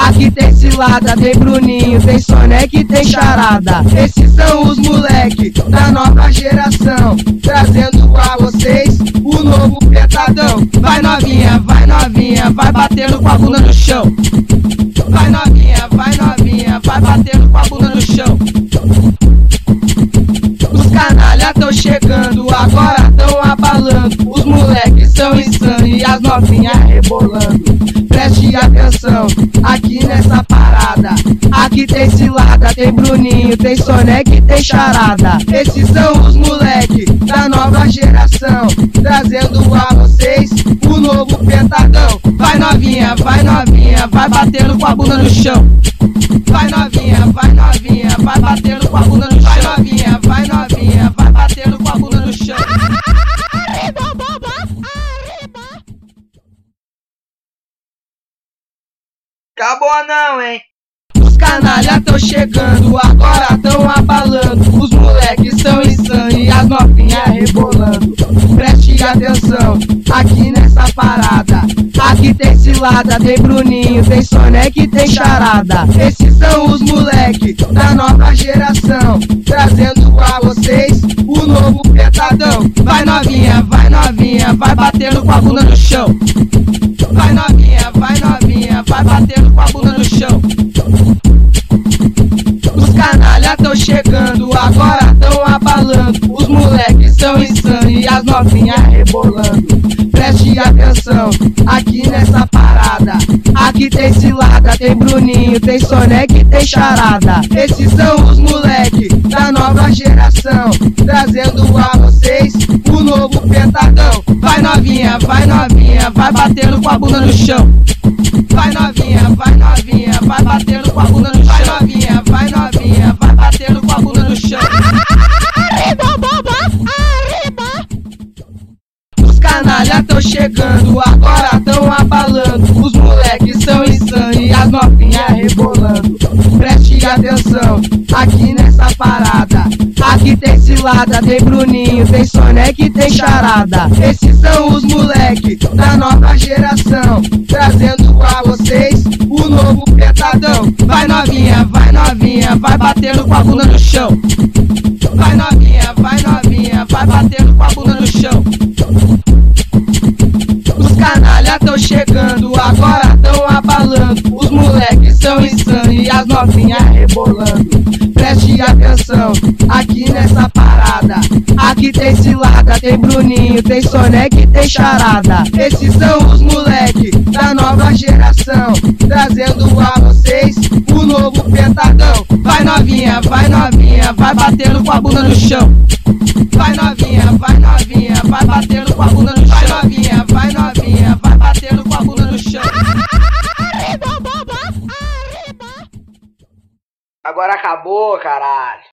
Aqui tem cilada, tem Bruninho, tem Sonic, tem charada. Esses são os moleque da nova geração, trazendo a vocês o novo Pentadão. Vai novinha, vai batendo com a bunda no chão. Vai novinha, vai batendo com a bunda no chão. Os canalha tão chegando, agora tão abalando. Os moleques são insanos e as novinhas rebolando. Preste atenção aqui nessa parada. Aqui tem cilada, tem Bruninho, tem Sonic, tem charada. Esses são os moleque da nova geração, trazendo a vocês o novo Pentadão. Vai novinha, vai batendo com a bunda no chão. Vai novinha, vai batendo com a bunda no chão. Vai novinha, vai batendo com a bunda no chão. Acabou não, hein? Os canalha tão chegando, agora tão abalando. Os moleques são insanos e as novinhas rebolando. Preste atenção aqui nessa parada. Aqui tem cilada, tem Bruninho, tem Sonic, tem charada. Esses são os moleque da nova geração, trazendo a vocês o novo Pentadão. Vai novinha, vai batendo com a bunda no chão. Vai novinha, vai batendo com a bunda no chão. Os canalha tão chegando, agora tão abalando. Os moleques são insanos e as novinhas rebolando. Preste atenção aqui nessa parada. Aqui tem cilada, tem Bruninho, tem Sonic, tem charada. Esses são os moleque da nova geração, trazendo a vocês o novo Pentadão. Vai novinha, vai batendo com a bunda no chão. Vai novinha, vai batendo com a bunda no chão. Vai novinha, vai batendo com a bunda no chão. Os canalha tão chegando, agora tão abalando. Os moleques são insanos e as novinhas rebolando. Preste atenção aqui nessa parada. Aqui tem cilada, tem Bruninho, tem Sonic, tem charada. Esses são os moleque da nova geração, trazendo a vocês o novo Pentadão. Vai novinha, vai batendo com a bunda no chão. Vai novinha, vai batendo com a bunda no chão. Os canalha tão chegando, agora tão abalando. Os moleques são insanos e as novinhas rebolando. Preste atenção aqui nessa parada. Aqui tem cilada, tem Bruninho, tem Sonic, tem charada. Esses são os moleque da nova geração, trazendo a vocês o novo Pentadão. Vai novinha, vai batendo com a bunda no chão. Vai novinha, vai batendo com a bunda no chão. Vai novinha, vai batendo com a bunda no chão. Agora acabou, caralho.